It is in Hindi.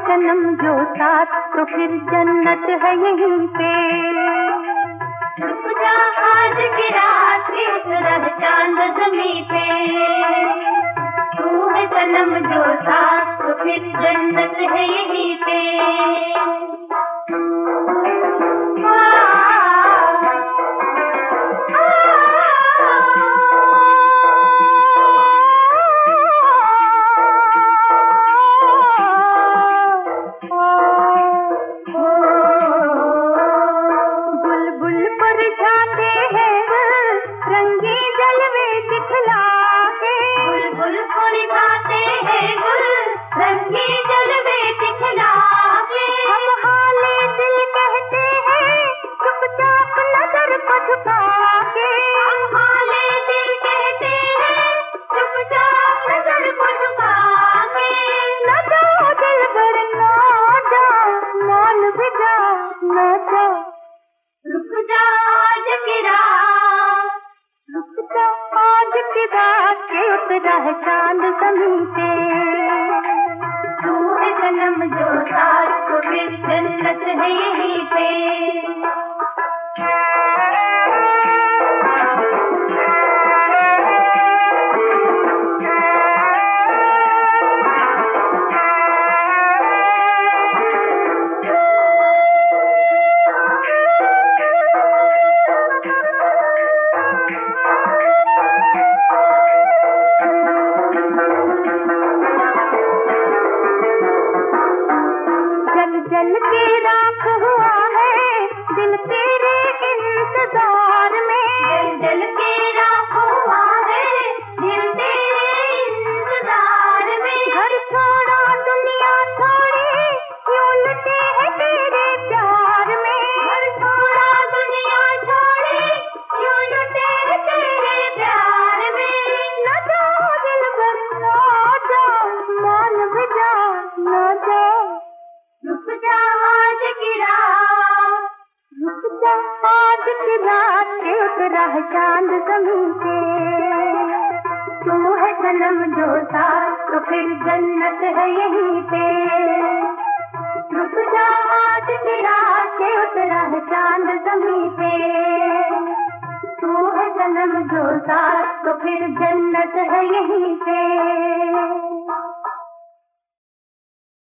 सनम जो साथ तो फिर जन्नत है यहीं पे। रुक जा आज की रात के उतरा है चांद ज़मीं पे। तू है सनम जो साथ तो फिर जन्नत है यहीं पे। उतरा है चांद ज़मीं पे। तू है सनम जो साथ तो फिर जन्नत है यहीं पे। जल के राख हुआ है दिल तेरे इंतजार में। जल के राख हुआ है दिल तेरे इंतजार में। घर छोड़ा दुनिया छोड़ी क्यों लुटे है तेरे प्यार में। घर छोड़ा दुनिया छोड़ी क्यों लुटे है तेरे प्यार में। न जाओ दिल भर न जाओ मान भी जाओ न जाओ। रुक जा आज की रात। रुक जा आज की रात के उतरा है चांद ज़मीं पे। तू है सनम जो साथ तो फिर जन्नत है यहीं पे। रुक जा आज की रात के उतरा है चांद ज़मीं पे। तू है सनम जो साथ तो फिर जन्नत है यहीं पे।